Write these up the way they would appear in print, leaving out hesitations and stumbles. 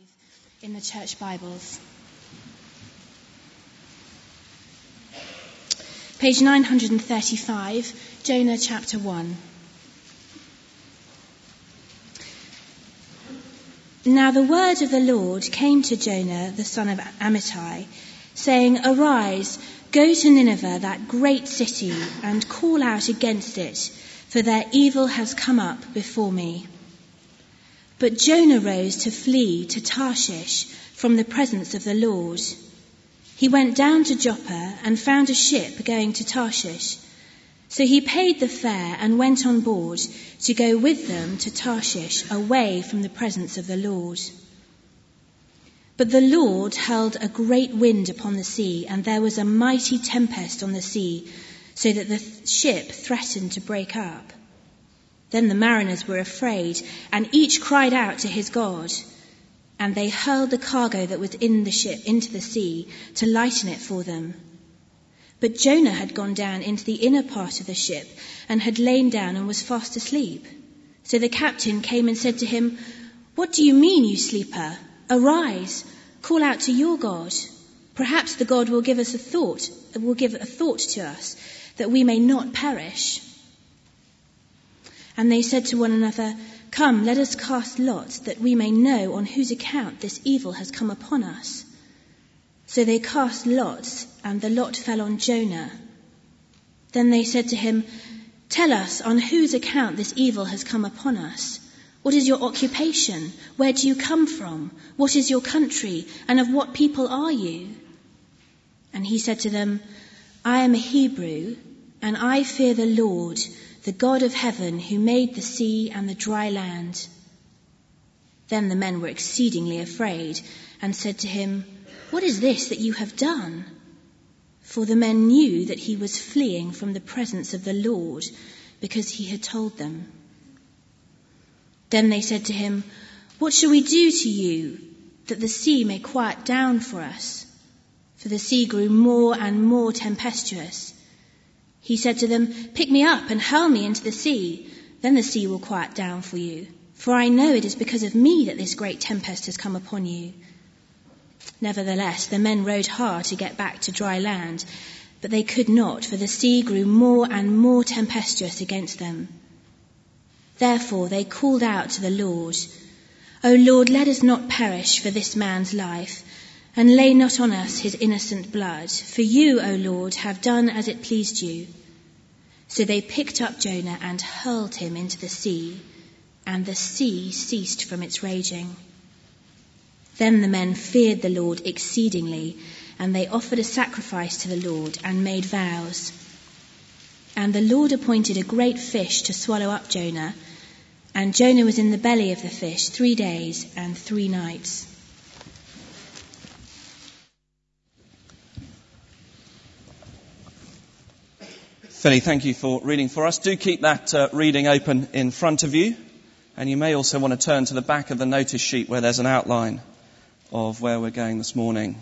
in the church Bibles. Page 935, Jonah chapter 1. Now the word of the Lord came to Jonah, the son of Amittai, saying, Arise, go to Nineveh, that great city, and call out against it, for their evil has come up before me. But Jonah rose to flee to Tarshish from the presence of the Lord. He went down to Joppa and found a ship going to Tarshish. So he paid the fare and went on board to go with them to Tarshish, away from the presence of the Lord. But the Lord hurled a great wind upon the sea, and there was a mighty tempest on the sea, so that the ship threatened to break up. Then the mariners were afraid, and each cried out to his God. And they hurled the cargo that was in the ship into the sea to lighten it for them. But Jonah had gone down into the inner part of the ship and had lain down and was fast asleep. So the captain came and said to him, What do you mean, you sleeper? Arise, call out to your God. Perhaps the God will give a thought to us, that we may not perish. And they said to one another, Come, let us cast lots, that we may know on whose account this evil has come upon us. So they cast lots, and the lot fell on Jonah. Then they said to him, Tell us on whose account this evil has come upon us. What is your occupation? Where do you come from? What is your country? And of what people are you? And he said to them, I am a Hebrew, and I fear the Lord, the God of heaven, who made the sea and the dry land. Then the men were exceedingly afraid and said to him, What is this that you have done? For the men knew that he was fleeing from the presence of the Lord, because he had told them. Then they said to him, What shall we do to you, that the sea may quiet down for us? For the sea grew more and more tempestuous. He said to them, Pick me up and hurl me into the sea. Then the sea will quiet down for you. For I know it is because of me that this great tempest has come upon you. Nevertheless, the men rowed hard to get back to dry land, but they could not, for the sea grew more and more tempestuous against them. Therefore they called out to the Lord, O Lord, let us not perish for this man's life, and lay not on us his innocent blood. For you, O Lord, have done as it pleased you. So they picked up Jonah and hurled him into the sea, and the sea ceased from its raging. Then the men feared the Lord exceedingly, and they offered a sacrifice to the Lord and made vows. And the Lord appointed a great fish to swallow up Jonah, and Jonah was in the belly of the fish 3 days and 3 nights. Philly, thank you for reading for us. Do keep that reading open in front of you. And you may also want to turn to the back of the notice sheet where there's an outline of where we're going this morning.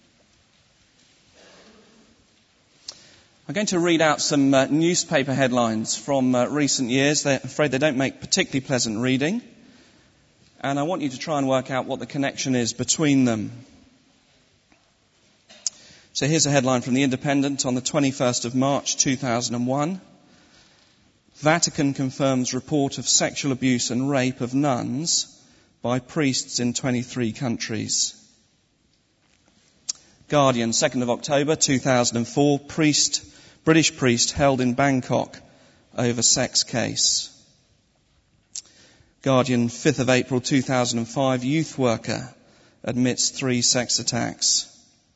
I'm going to read out some newspaper headlines from recent years. I'm afraid they don't make particularly pleasant reading. And I want you to try and work out what the connection is between them. So here's a headline from The Independent on the 21st of March 2001. Vatican confirms report of sexual abuse and rape of nuns by priests in 23 countries. Guardian, 2nd of October 2004, British priest held in Bangkok over sex case. Guardian, 5th of April 2005, youth worker admits 3 sex attacks.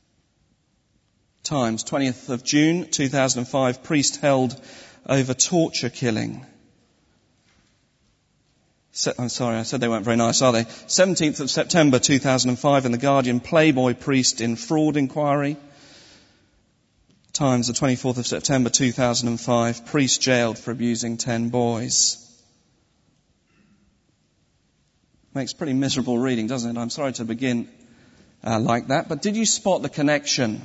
Times, 20th of June 2005, priest held over torture killing. I'm sorry, I said they weren't very nice, are they? 17th of September 2005 in The Guardian, Playboy priest in fraud inquiry. Times, the 24th of September 2005, priest jailed for abusing 10 boys. Makes pretty miserable reading, doesn't it? I'm sorry to begin like that, but did you spot the connection?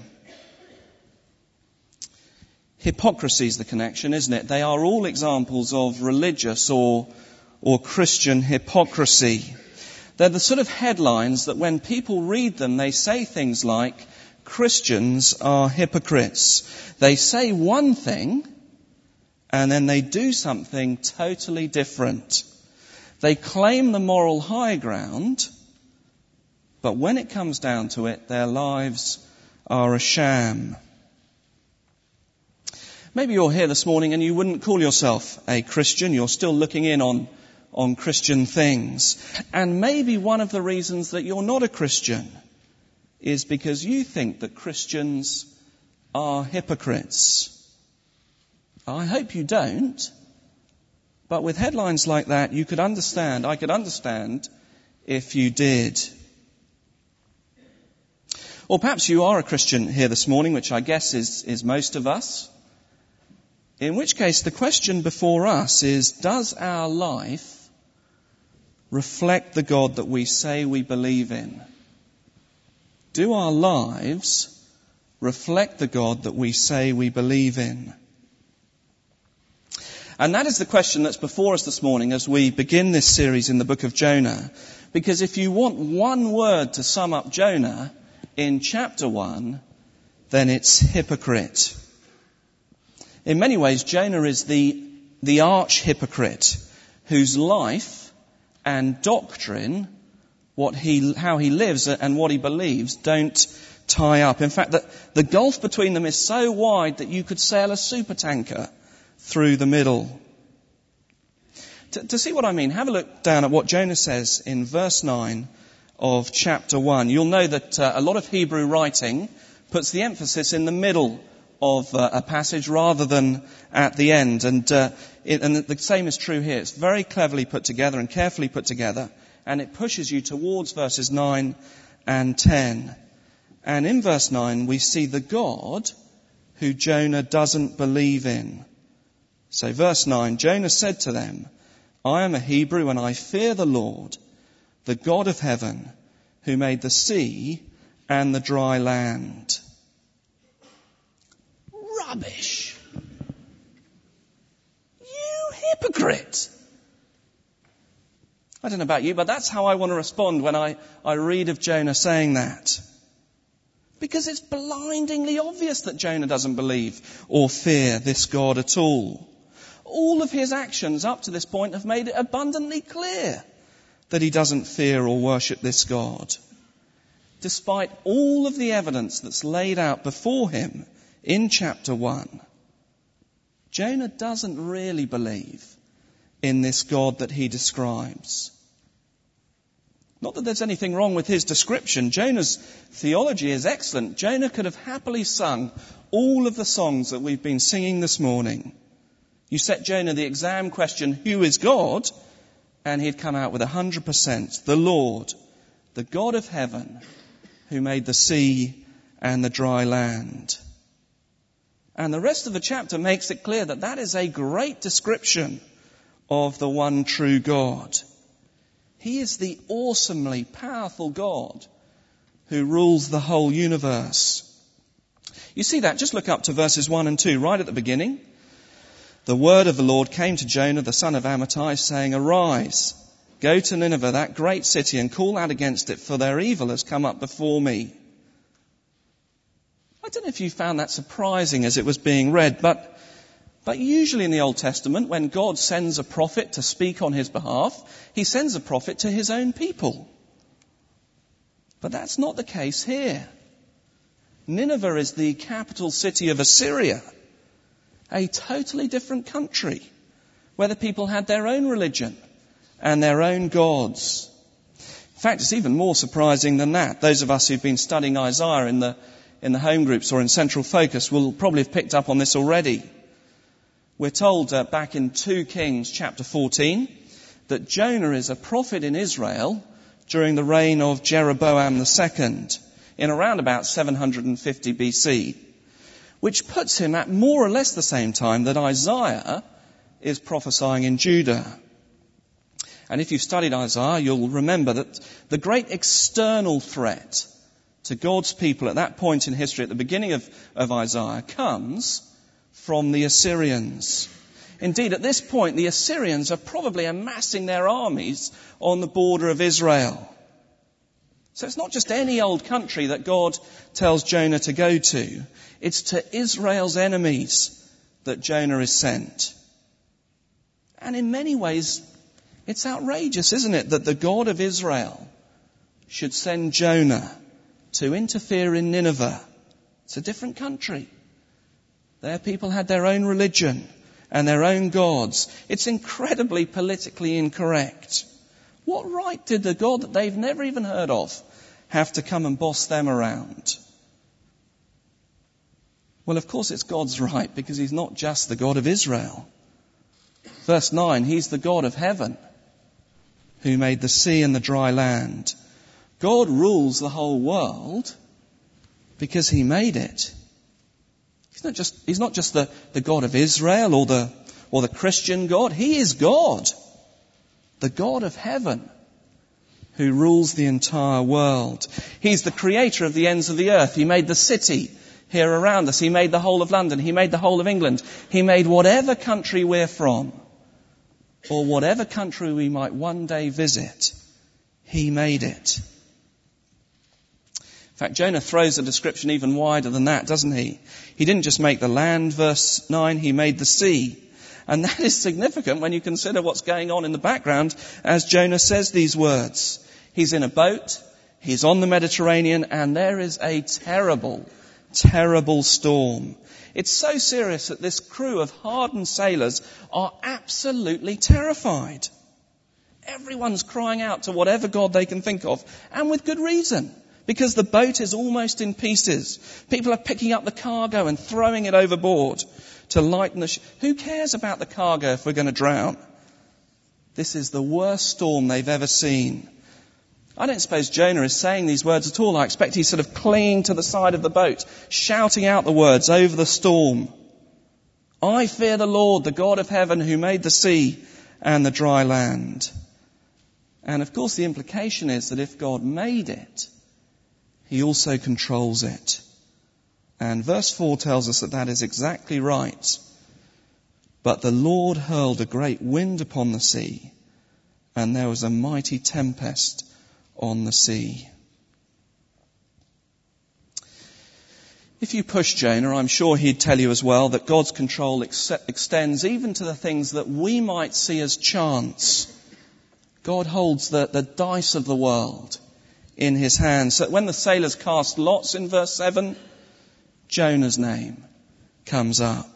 Hypocrisy is the connection, isn't it? They are all examples of religious or Christian hypocrisy. They're the sort of headlines that when people read them, they say things like, Christians are hypocrites. They say one thing, and then they do something totally different. They claim the moral high ground, but when it comes down to it, their lives are a sham. Maybe you're here this morning and you wouldn't call yourself a Christian. You're still looking in on Christian things. And maybe one of the reasons that you're not a Christian is because you think that Christians are hypocrites. I hope you don't. But with headlines like that, I could understand if you did. Or perhaps you are a Christian here this morning, which I guess is most of us. In which case, the question before us is, does our life reflect the God that we say we believe in? Do our lives reflect the God that we say we believe in? And that is the question that's before us this morning as we begin this series in the book of Jonah. Because if you want one word to sum up Jonah in chapter 1, then it's hypocrite. In many ways, Jonah is the arch hypocrite whose life and doctrine, how he lives and what he believes, don't tie up. In fact, the gulf between them is so wide that you could sail a supertanker through the middle. To see what I mean, have a look down at what Jonah says in verse 9 of chapter 1. You'll know that a lot of Hebrew writing puts the emphasis in the middle of a passage rather than at the end. And the same is true here. It's very cleverly put together and carefully put together, and it pushes you towards verses 9 and 10. And in verse 9 we see the God who Jonah doesn't believe in. So verse 9, Jonah said to them, I am a Hebrew and I fear the Lord, the God of heaven, who made the sea and the dry land. Rubbish. You hypocrite. I don't know about you, but that's how I want to respond when I read of Jonah saying that. Because it's blindingly obvious that Jonah doesn't believe or fear this God at all. All of his actions up to this point have made it abundantly clear that he doesn't fear or worship this God. Despite all of the evidence that's laid out before him in chapter 1, Jonah doesn't really believe in this God that he describes. Not that there's anything wrong with his description. Jonah's theology is excellent. Jonah could have happily sung all of the songs that we've been singing this morning. You set Jonah the exam question, who is God? And he'd come out with 100%. The Lord, the God of heaven, who made the sea and the dry land. And the rest of the chapter makes it clear that that is a great description of the one true God. He is the awesomely powerful God who rules the whole universe. You see that? Just look up to verses 1 and 2, right at the beginning. The word of the Lord came to Jonah, the son of Amittai, saying, Arise, go to Nineveh, that great city, and call out against it, for their evil has come up before me. I don't know if you found that surprising as it was being read, but usually in the Old Testament, when God sends a prophet to speak on his behalf, he sends a prophet to his own people. But that's not the case here. Nineveh is the capital city of Assyria, a totally different country, where the people had their own religion and their own gods. In fact, it's even more surprising than that. Those of us who've been studying Isaiah in the home groups or in Central Focus will probably have picked up on this already. We're told back in 2 Kings chapter 14 that Jonah is a prophet in Israel during the reign of Jeroboam II in around about 750 BC, which puts him at more or less the same time that Isaiah is prophesying in Judah. And if you've studied Isaiah, you'll remember that the great external threat to God's people at that point in history, at the beginning of Isaiah, comes from the Assyrians. Indeed, at this point, the Assyrians are probably amassing their armies on the border of Israel. So it's not just any old country that God tells Jonah to go to. It's to Israel's enemies that Jonah is sent. And in many ways, it's outrageous, isn't it, that the God of Israel should send Jonah to interfere in Nineveh. It's a different country. Their people had their own religion and their own gods. It's incredibly politically incorrect. What right did the God that they've never even heard of have to come and boss them around? Well, of course it's God's right, because he's not just the God of Israel. Verse 9, he's the God of heaven who made the sea and the dry land. God rules the whole world because he made it. He's not just the God of Israel or the Christian God. He is God, the God of heaven who rules the entire world. He's the creator of the ends of the earth. He made the city here around us. He made the whole of London. He made the whole of England. He made whatever country we're from, or whatever country we might one day visit. He made it. In fact, Jonah throws the description even wider than that, doesn't he? He didn't just make the land, verse 9, he made the sea. And that is significant when you consider what's going on in the background as Jonah says these words. He's in a boat, he's on the Mediterranean, and there is a terrible, terrible storm. It's so serious that this crew of hardened sailors are absolutely terrified. Everyone's crying out to whatever God they can think of, and with good reason. Because the boat is almost in pieces. People are picking up the cargo and throwing it overboard to lighten the ship. Who cares about the cargo if we're going to drown? This is the worst storm they've ever seen. I don't suppose Jonah is saying these words at all. I expect he's sort of clinging to the side of the boat, shouting out the words over the storm. I fear the Lord, the God of heaven, who made the sea and the dry land. And of course the implication is that if God made it, he also controls it. And verse 4 tells us that that is exactly right. But the Lord hurled a great wind upon the sea, and there was a mighty tempest on the sea. If you push Jonah, I'm sure he'd tell you as well that God's control extends even to the things that we might see as chance. God holds the dice of the world in his hands. So when the sailors cast lots in verse 7, Jonah's name comes up.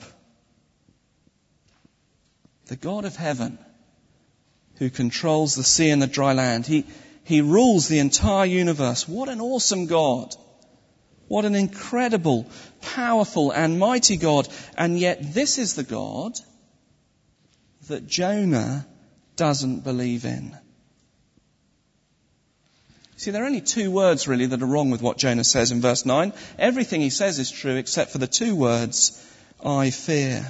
The God of heaven who controls the sea and the dry land. He rules the entire universe. What an awesome God. What an incredible, powerful and mighty God. And yet this is the God that Jonah doesn't believe in. See, there are only two words really that are wrong with what Jonah says in verse 9. Everything he says is true except for the two words, I fear.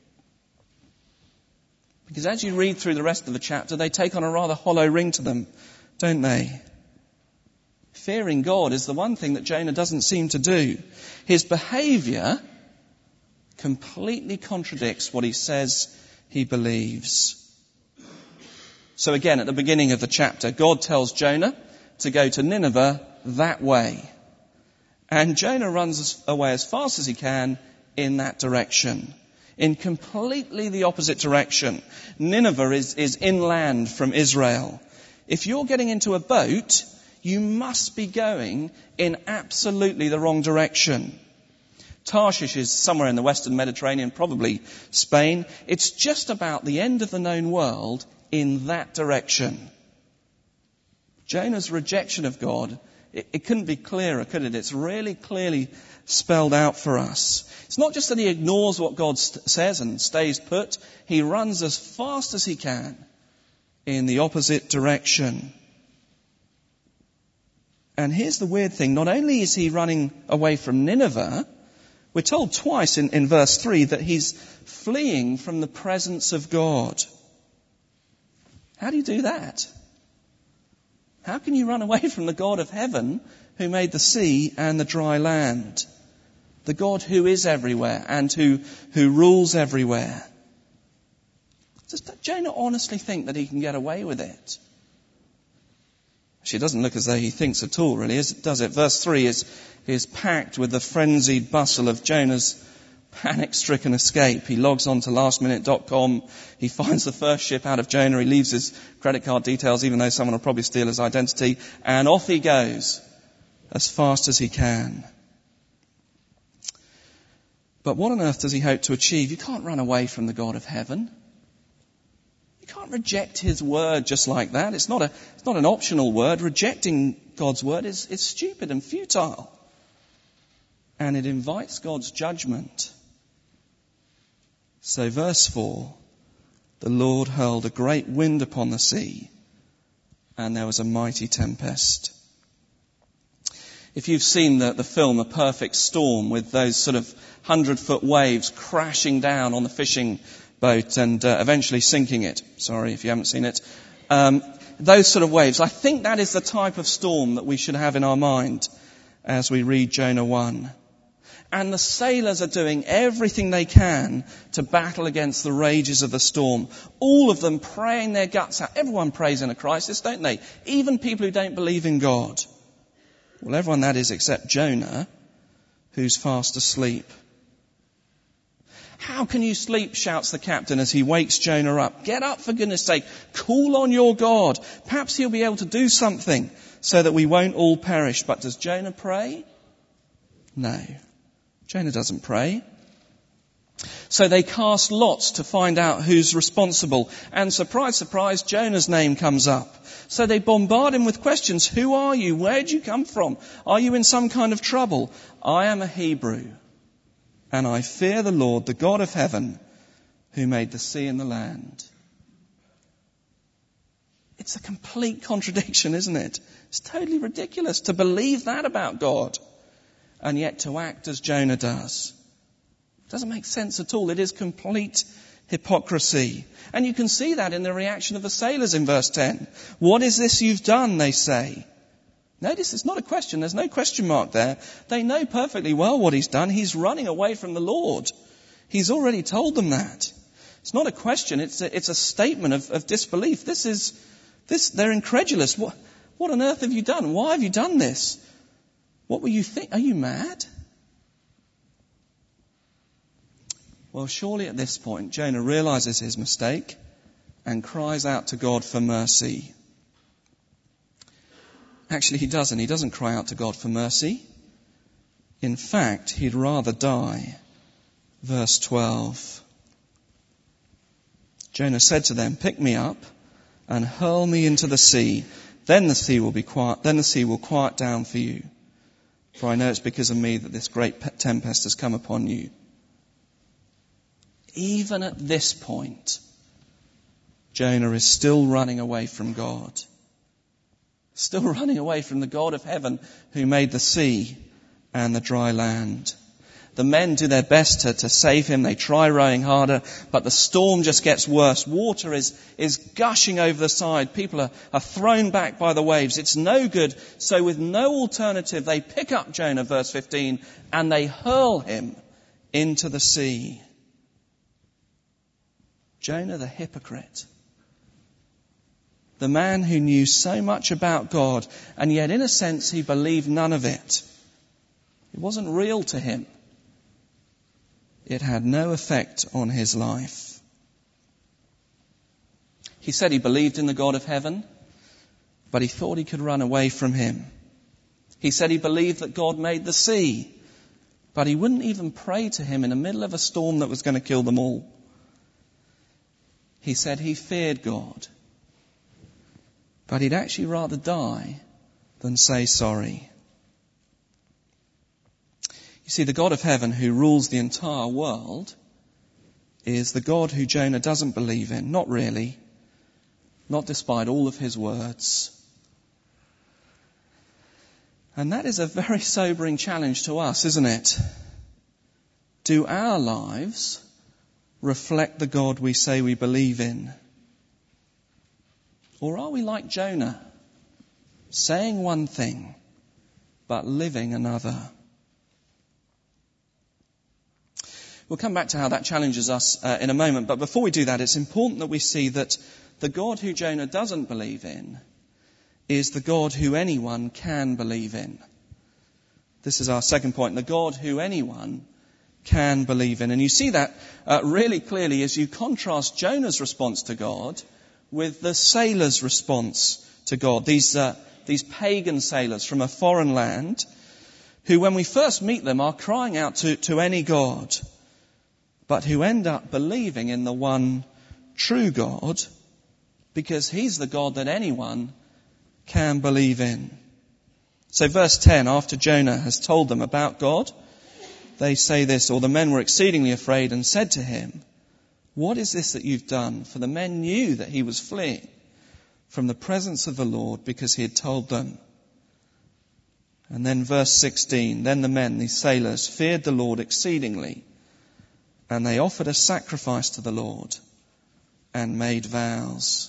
Because as you read through the rest of the chapter, they take on a rather hollow ring to them, don't they? Fearing God is the one thing that Jonah doesn't seem to do. His behaviour completely contradicts what he says he believes. So again, at the beginning of the chapter, God tells Jonah to go to Nineveh that way. And Jonah runs away as fast as he can in that direction, in completely the opposite direction. Nineveh is inland from Israel. If you're getting into a boat, you must be going in absolutely the wrong direction. Tarshish is somewhere in the western Mediterranean, probably Spain. It's just about the end of the known world in that direction. Jonah's rejection of God, it couldn't be clearer, could it? It's really clearly spelled out for us. It's not just that he ignores what God says and stays put. He runs as fast as he can in the opposite direction. And here's the weird thing. Not only is he running away from Nineveh, we're told twice in verse 3 that he's fleeing from the presence of God. How do you do that? How can you run away from the God of heaven who made the sea and the dry land? The God who is everywhere and who rules everywhere. Does Jonah honestly think that he can get away with it? Actually, it doesn't look as though he thinks at all, really, does it? Verse 3 is packed with the frenzied bustle of Jonah's panic-stricken escape. He logs on to lastminute.com. He finds the first ship out of Jonah. He leaves his credit card details, even though someone will probably steal his identity. And off he goes as fast as he can. But what on earth does he hope to achieve? You can't run away from the God of heaven. You can't reject his word just like that. It's not an optional word. Rejecting God's word is stupid and futile. And it invites God's judgment. So verse 4, the Lord hurled a great wind upon the sea, and there was a mighty tempest. If you've seen the film A Perfect Storm, with those sort of 100-foot waves crashing down on the fishing boat and eventually sinking it. Sorry if you haven't seen it. Those sort of waves. I think that is the type of storm that we should have in our mind as we read Jonah 1. And the sailors are doing everything they can to battle against the rages of the storm. All of them praying their guts out. Everyone prays in a crisis, don't they? Even people who don't believe in God. Well, everyone that is except Jonah, who's fast asleep. How can you sleep, shouts the captain as he wakes Jonah up. Get up, for goodness sake. Call on your God. Perhaps he'll be able to do something so that we won't all perish. But does Jonah pray? No. Jonah doesn't pray. So they cast lots to find out who's responsible. And surprise, surprise, Jonah's name comes up. So they bombard him with questions. Who are you? Where did you come from? Are you in some kind of trouble? I am a Hebrew, and I fear the Lord, the God of heaven, who made the sea and the land. It's a complete contradiction, isn't it? It's totally ridiculous to believe that about God, and yet to act as Jonah does. It doesn't make sense at all. It is complete hypocrisy. And you can see that in the reaction of the sailors in verse 10. What is this you've done, they say. Notice it's not a question. There's no question mark there. They know perfectly well what he's done. He's running away from the Lord. He's already told them that. It's not a question. It's a statement of disbelief. They're incredulous. What on earth have you done? Why have you done this? What were you think? Are you mad? Well, surely at this point, Jonah realizes his mistake and cries out to God for mercy. Actually, he doesn't. He doesn't cry out to God for mercy. In fact, he'd rather die. Verse 12. Jonah said to them, "Pick me up and hurl me into the sea. Then the sea will be quiet. Then the sea will quiet down for you. For I know it's because of me that this great tempest has come upon you." Even at this point, Jonah is still running away from God. Still running away from the God of heaven who made the sea and the dry land. The men do their best to save him. They try rowing harder, but the storm just gets worse. Water is gushing over the side. People are thrown back by the waves. It's no good. So with no alternative, they pick up Jonah, verse 15, and they hurl him into the sea. Jonah the hypocrite. The man who knew so much about God, and yet in a sense he believed none of it. It wasn't real to him. It had no effect on his life. He said he believed in the God of heaven, but he thought he could run away from him. He said he believed that God made the sea, but he wouldn't even pray to him in the middle of a storm that was going to kill them all. He said he feared God, but he'd actually rather die than say sorry. You see, the God of heaven who rules the entire world is the God who Jonah doesn't believe in. Not really. Not despite all of his words. And that is a very sobering challenge to us, isn't it? Do our lives reflect the God we say we believe in? Or are we like Jonah, saying one thing, but living another? We'll come back to how that challenges us in a moment. But before we do that, it's important that we see that the God who Jonah doesn't believe in is the God who anyone can believe in. This is our second point, the God who anyone can believe in. And you see that really clearly as you contrast Jonah's response to God with the sailors' response to God. These pagan sailors from a foreign land who, when we first meet them, are crying out to any God, but who end up believing in the one true God because he's the God that anyone can believe in. So verse 10, after Jonah has told them about God, they say this, or the men were exceedingly afraid and said to him, "What is this that you've done?" For the men knew that he was fleeing from the presence of the Lord because he had told them. And then verse 16, then the men, these sailors, feared the Lord exceedingly, and they offered a sacrifice to the Lord and made vows.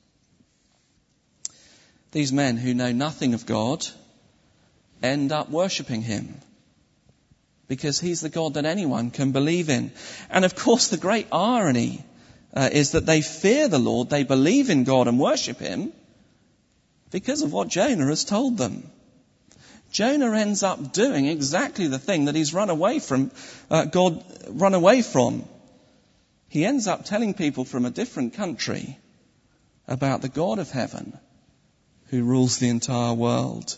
These men who know nothing of God end up worshipping him because he's the God that anyone can believe in. And of course the great irony is that they fear the Lord, they believe in God and worship him because of what Jonah has told them. Jonah ends up doing exactly the thing that he's run away from. He ends up telling people from a different country about the God of heaven who rules the entire world.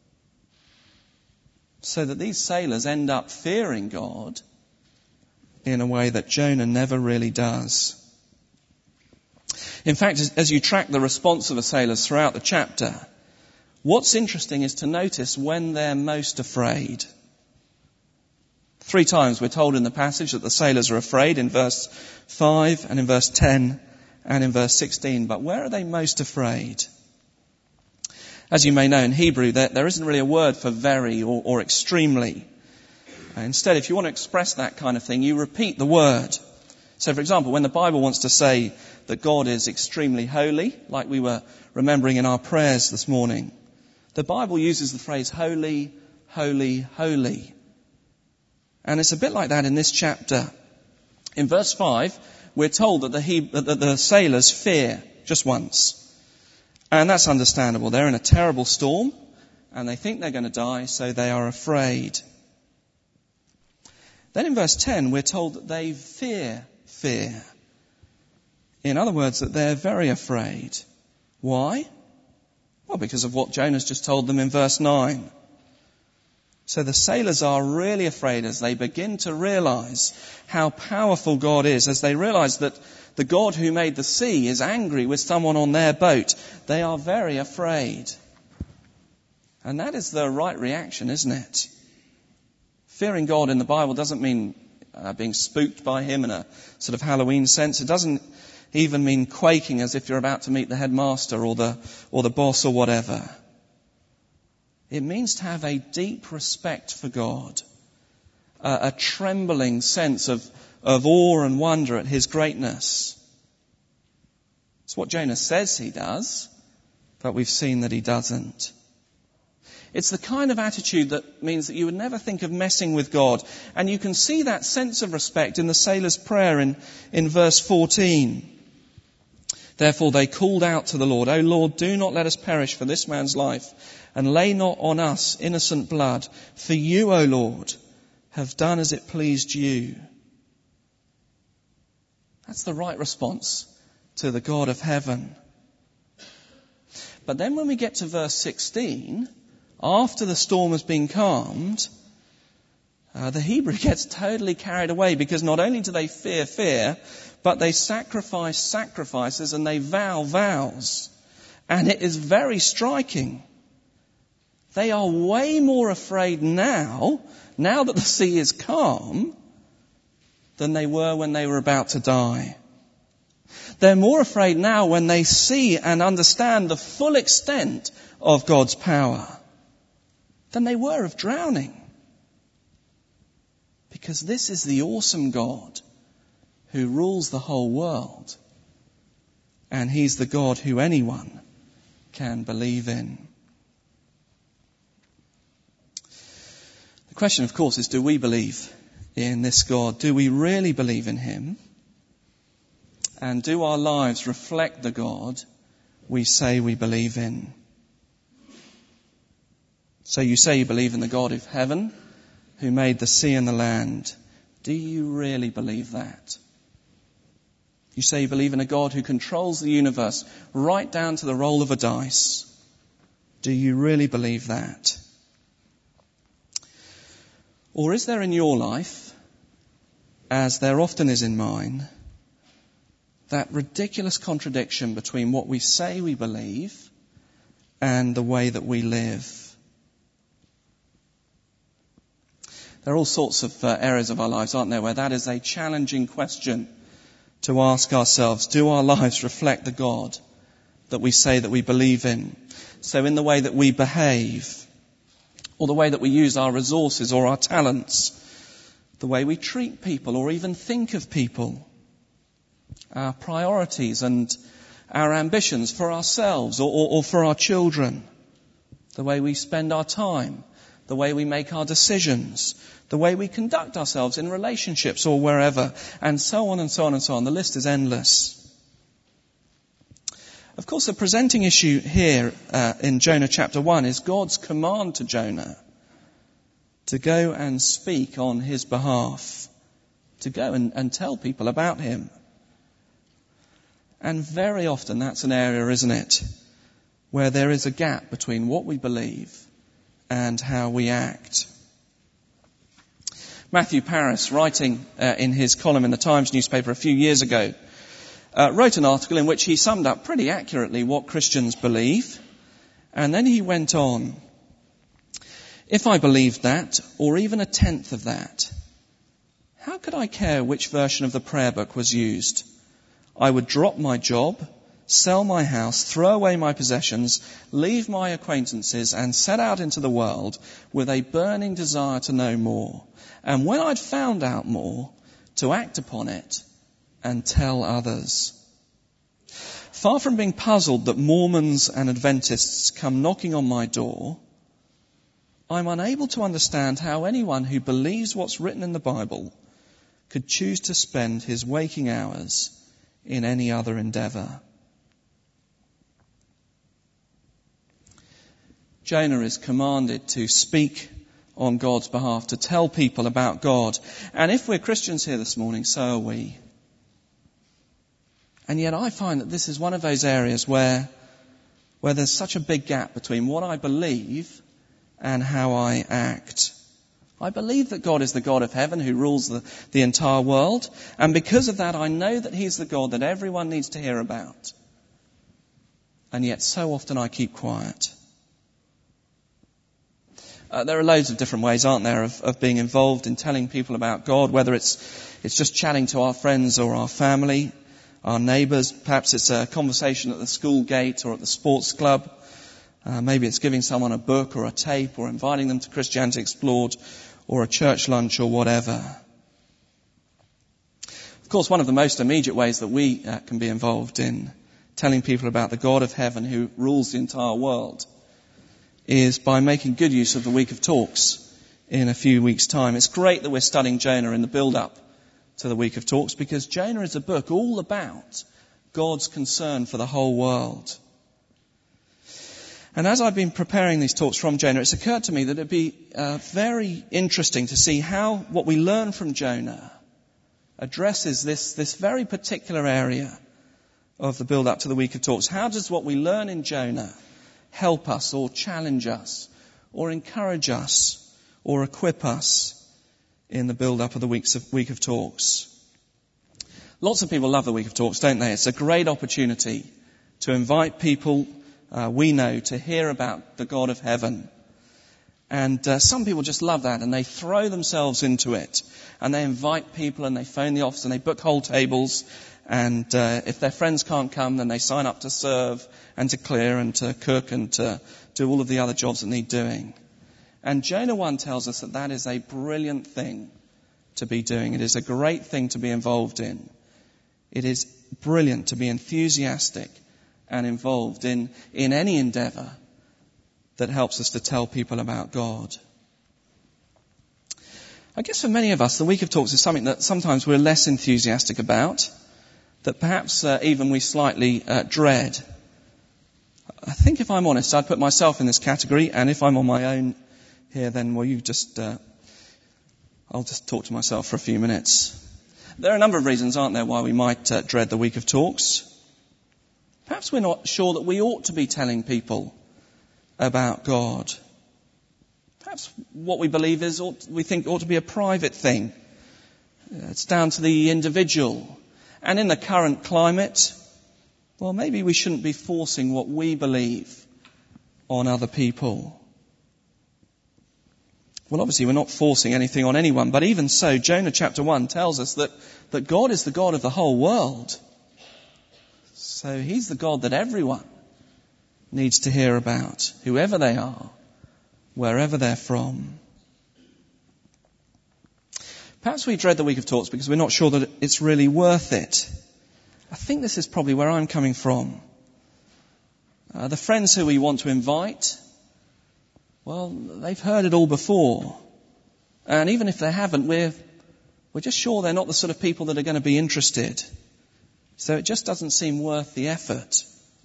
So that these sailors end up fearing God in a way that Jonah never really does. In fact, as you track the response of the sailors throughout the chapter, what's interesting is to notice when they're most afraid. 3 times we're told in the passage that the sailors are afraid, in verse 5 and in verse 10 and in verse 16. But where are they most afraid? As you may know, in Hebrew, there isn't really a word for very or extremely. Instead, if you want to express that kind of thing, you repeat the word. So, for example, when the Bible wants to say that God is extremely holy, like we were remembering in our prayers this morning, the Bible uses the phrase holy, holy, holy. And it's a bit like that in this chapter. In verse 5, we're told that the sailors fear just once. And that's understandable. They're in a terrible storm and they think they're going to die, so they are afraid. Then in verse 10, we're told that they fear. In other words, that they're very afraid. Why? Well, because of what Jonah's just told them in verse 9. So the sailors are really afraid as they begin to realize how powerful God is, as they realize that the God who made the sea is angry with someone on their boat. They are very afraid. And that is the right reaction, isn't it? Fearing God in the Bible doesn't mean being spooked by him in a sort of Halloween sense. It doesn't even mean quaking as if you're about to meet the headmaster or the boss or whatever. It means to have a deep respect for God, a trembling sense of awe and wonder at his greatness. It's what Jonah says he does, but we've seen that he doesn't. It's the kind of attitude that means that you would never think of messing with God. And you can see that sense of respect in the sailor's prayer in verse 14. Therefore they called out to the Lord, "O Lord, do not let us perish for this man's life, and lay not on us innocent blood. For you, O Lord, have done as it pleased you." That's the right response to the God of heaven. But then when we get to verse 16, after the storm has been calmed, the Hebrew gets totally carried away, because not only do they fear, but they sacrifice sacrifices and they vow vows. And it is very striking. They are way more afraid now that the sea is calm, than they were when they were about to die. They're more afraid now when they see and understand the full extent of God's power than they were of drowning. Because this is the awesome God who rules the whole world. And he's the God who anyone can believe in. The question, of course, is, do we believe in this God? Do we really believe in him? And do our lives reflect the God we say we believe in? So you say you believe in the God of heaven, who made the sea and the land. Do you really believe that? You say you believe in a God who controls the universe right down to the roll of a dice. Do you really believe that? Or is there in your life, as there often is in mine, that ridiculous contradiction between what we say we believe and the way that we live? There are all sorts of areas of our lives, aren't there, where that is a challenging question to ask ourselves. Do our lives reflect the God that we say that we believe in? So in the way that we behave, or the way that we use our resources or our talents, the way we treat people or even think of people, our priorities and our ambitions for ourselves or for our children, the way we spend our time, the way we make our decisions, the way we conduct ourselves in relationships or wherever, and so on and so on and so on. The list is endless. Of course, the presenting issue here in Jonah chapter 1 is God's command to Jonah to go and speak on his behalf, to go and tell people about him. And very often that's an area, isn't it, where there is a gap between what we believe and how we act. Matthew Paris, writing in his column in the Times newspaper a few years ago, wrote an article in which he summed up pretty accurately what Christians believe. And then he went on, if I believed that, or even a tenth of that, how could I care which version of the prayer book was used? I would drop my job, sell my house, throw away my possessions, leave my acquaintances, and set out into the world with a burning desire to know more. And when I'd found out more, to act upon it and tell others. Far from being puzzled that Mormons and Adventists come knocking on my door, I'm unable to understand how anyone who believes what's written in the Bible could choose to spend his waking hours in any other endeavour. Jonah is commanded to speak on God's behalf, to tell people about God. And if we're Christians here this morning, so are we. And yet I find that this is one of those areas where there's such a big gap between what I believe and how I act. I believe that God is the God of heaven who rules the entire world. And because of that, I know that he's the God that everyone needs to hear about. And yet so often I keep quiet. There are loads of different ways, aren't there, of being involved in telling people about God, whether it's just chatting to our friends or our family, our neighbours. Perhaps it's a conversation at the school gate or at the sports club. Maybe it's giving someone a book or a tape or inviting them to Christianity Explored or a church lunch or whatever. Of course, one of the most immediate ways that we can be involved in telling people about the God of heaven who rules the entire world is by making good use of the week of talks in a few weeks' time. It's great that we're studying Jonah in the build-up to the week of talks, because Jonah is a book all about God's concern for the whole world. And as I've been preparing these talks from Jonah, it's occurred to me that it'd be very interesting to see how what we learn from Jonah addresses this very particular area of the build-up to the week of talks. How does what we learn in Jonah help us or challenge us or encourage us or equip us in the build-up of the week of talks? Lots of people love the week of talks, don't they? It's a great opportunity to invite people we know to hear about the God of heaven. And some people just love that, and they throw themselves into it. And they invite people, and they phone the office, and they book whole tables. And if their friends can't come, then they sign up to serve and to clear and to cook and to do all of the other jobs that need doing. And Jonah 1 tells us that that is a brilliant thing to be doing. It is a great thing to be involved in. It is brilliant to be enthusiastic and involved in any endeavour that helps us to tell people about God. I guess for many of us, the Week of Talks is something that sometimes we're less enthusiastic about, that perhaps even we slightly dread. I think if I'm honest, I'd put myself in this category, and if I'm on my own here, then, well, I'll just talk to myself for a few minutes. There are a number of reasons, aren't there, why we might dread the Week of Talks. Perhaps we're not sure that we ought to be telling people about God. Perhaps what we believe is, we think ought to be a private thing. It's down to the individual. And in the current climate, well, maybe we shouldn't be forcing what we believe on other people. Well, obviously we're not forcing anything on anyone, but even so, Jonah chapter 1 tells us that God is the God of the whole world. So he's the God that everyone needs to hear about, whoever they are, wherever they're from. Perhaps we dread the Week of Talks because we're not sure that it's really worth it. I think this is probably where I'm coming from. The friends who we want to invite, well, they've heard it all before. And even if they haven't, we're just sure they're not the sort of people that are going to be interested. So it just doesn't seem worth the effort.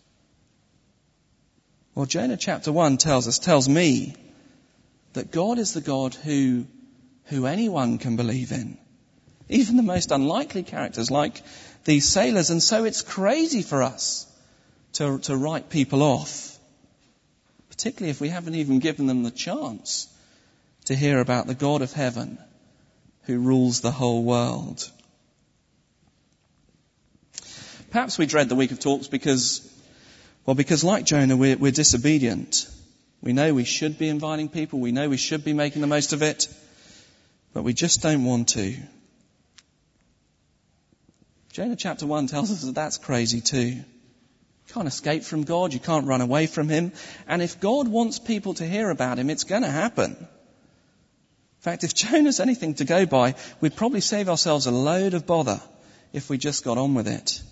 Well, Jonah chapter 1 tells me that God is the God who anyone can believe in. Even the most unlikely characters like these sailors. And so it's crazy for us to write people off. Particularly if we haven't even given them the chance to hear about the God of heaven who rules the whole world. Perhaps we dread the Week of Talks because like Jonah, we're disobedient. We know we should be inviting people. We know we should be making the most of it. But we just don't want to. Jonah chapter 1 tells us that that's crazy too. You can't escape from God. You can't run away from him. And if God wants people to hear about him, it's going to happen. In fact, if Jonah's anything to go by, we'd probably save ourselves a load of bother if we just got on with it.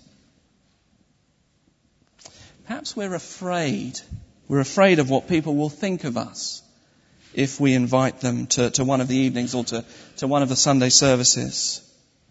Perhaps we're afraid. We're afraid of what people will think of us if we invite them to one of the evenings or to one of the Sunday services.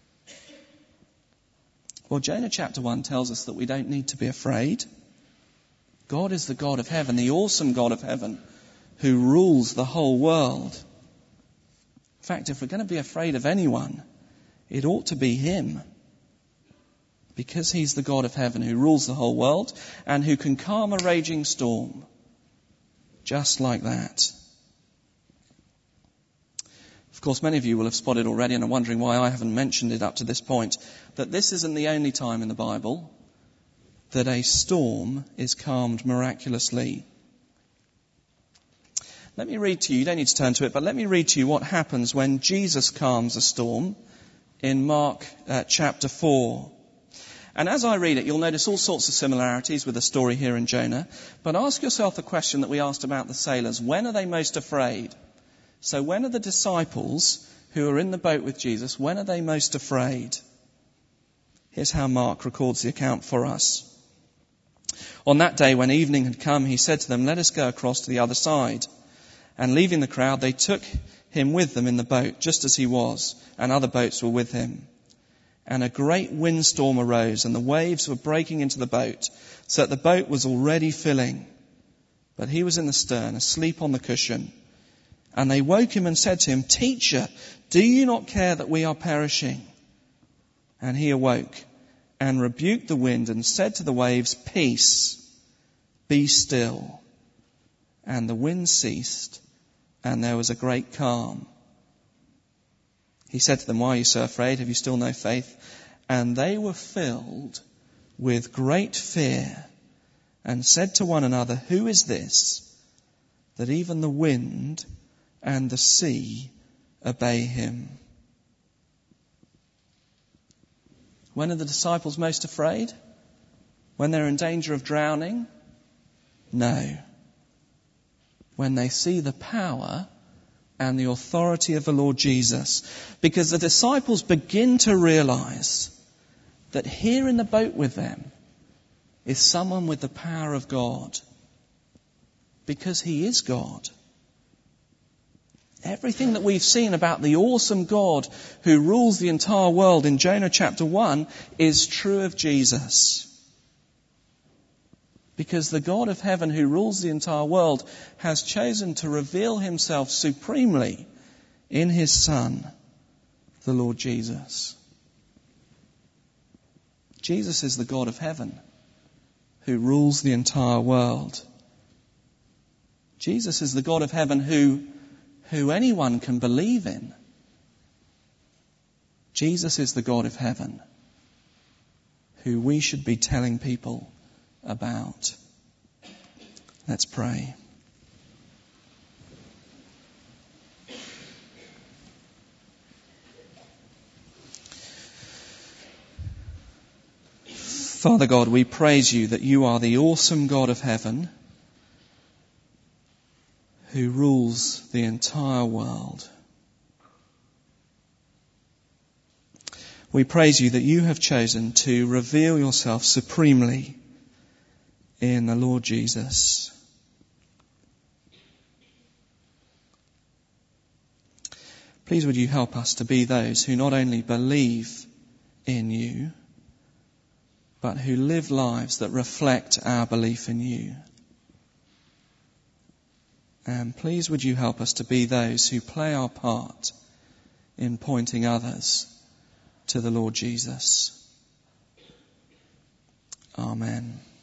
Well, Jonah chapter 1 tells us that we don't need to be afraid. God is the God of heaven, the awesome God of heaven, who rules the whole world. In fact, if we're going to be afraid of anyone, it ought to be him. Because he's the God of heaven who rules the whole world and who can calm a raging storm. Just like that. Of course, many of you will have spotted already and are wondering why I haven't mentioned it up to this point, that this isn't the only time in the Bible that a storm is calmed miraculously. Let me read to you don't need to turn to it, but let me read to you what happens when Jesus calms a storm in Mark chapter 4. And as I read it, you'll notice all sorts of similarities with the story here in Jonah. But ask yourself the question that we asked about the sailors. When are they most afraid? So when are the disciples who are in the boat with Jesus, when are they most afraid? Here's how Mark records the account for us. On that day, when evening had come, he said to them, "Let us go across to the other side." And leaving the crowd, they took him with them in the boat, just as he was, and other boats were with him. And a great windstorm arose, and the waves were breaking into the boat, so that the boat was already filling. But he was in the stern, asleep on the cushion. And they woke him and said to him, "Teacher, do you not care that we are perishing?" And he awoke and rebuked the wind and said to the waves, "Peace, be still." And the wind ceased, and there was a great calm. He said to them, "Why are you so afraid? Have you still no faith?" And they were filled with great fear and said to one another, "Who is this, that even the wind and the sea obey him?" When are the disciples most afraid? When they're in danger of drowning? No. When they see the power and the authority of the Lord Jesus. Because the disciples begin to realize that here in the boat with them is someone with the power of God. Because he is God. Everything that we've seen about the awesome God who rules the entire world in Jonah chapter 1 is true of Jesus. Because the God of heaven who rules the entire world has chosen to reveal himself supremely in his Son, the Lord Jesus. Jesus is the God of heaven who rules the entire world. Jesus is the God of heaven who anyone can believe in. Jesus is the God of heaven who we should be telling people about. Let's pray. Father God, we praise you that you are the awesome God of heaven who rules the entire world. We praise you that you have chosen to reveal yourself supremely in the Lord Jesus. Please would you help us to be those who not only believe in you, but who live lives that reflect our belief in you. And please would you help us to be those who play our part in pointing others to the Lord Jesus. Amen.